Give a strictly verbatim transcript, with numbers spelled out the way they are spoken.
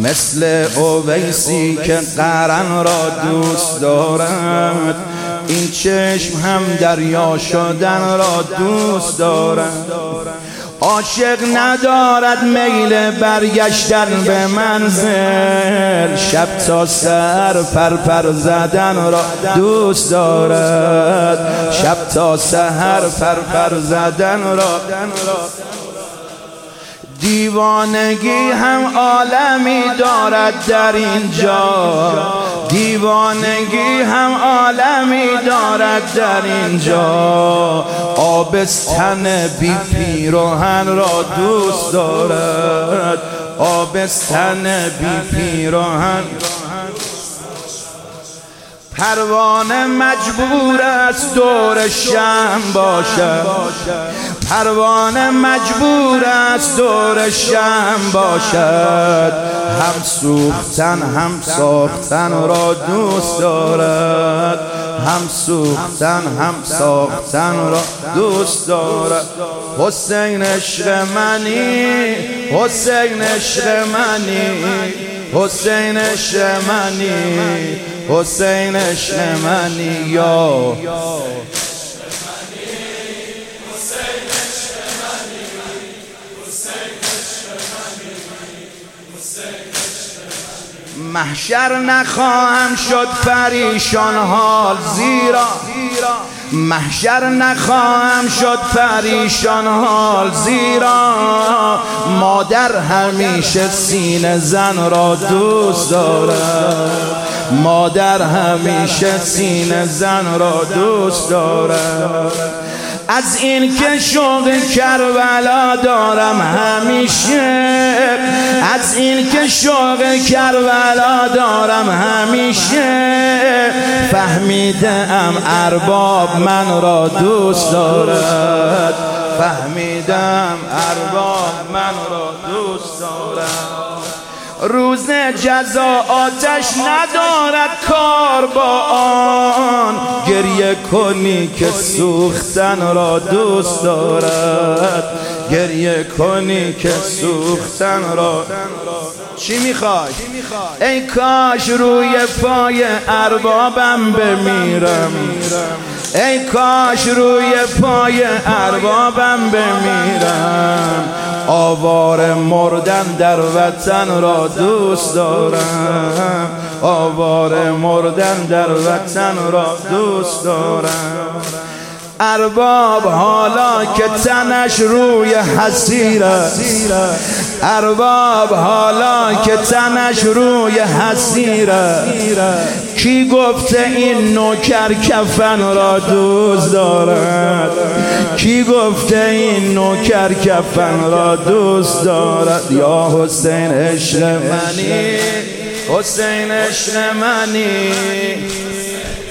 مثل اویسی که قرن را دوست دارد، این چشم هم دریا شدن را دوست دارد. عاشق ندارد میل برگشتن به منزل، شب تا سحر پرپر زدن را دوست دارد، شب تا سحر پرپر زدن را. دیوانگی هم عالمی دارد در اینجا، دیوانگی هم عالمی دارد در اینجا. آبستن بی پیراهن را دوست دارد، آبستن بی پیراهن. پروانه مجبور است دور شمع باشد، پروانه مجبور است دور شمع باشد. هم سوختن هم ساختن را دوست دارد، هم سوختن هم ساختن را دوست دارد. حسین عشق منی، حسین عشق منی، حسین عشق منی، حسین عشق منی یا محشر نخواهم شد پریشان حال، زیرا محشر نخواهم شد پریشان حال، زیرا مادر همیشه سینه زن را دوست دارد، مادر همیشه سینه زن را دوست دارد. از این که شوق کربلا دارم همیشه، از این که شوق کربلا دارم همیشه. فهمیده ام ارباب من را دوست دارد، فهمیدم ارباب من را دوست دارد. روز جزا آتش ندارد کار با آن، گریه کنی که سوختن را دوست دارد، گریه کنی که سوختن را. چی میخوای؟ ای کاش روی پای اربابم بمیرم، ای کاش روی پای اربابم بمیرم. آواره مردن در وطن را دوست دارم، آواره مردن در وطن را دوست دارم. ارباب حالا که تنش روی حسیر است، ارباب حالا که تنش روی حسیر است. کی گفته این نوکر کفن را دوست دارد، کی گفته این نوکر کفن را دوست دارد. یا حسین عشق منی، حسین عشق منی.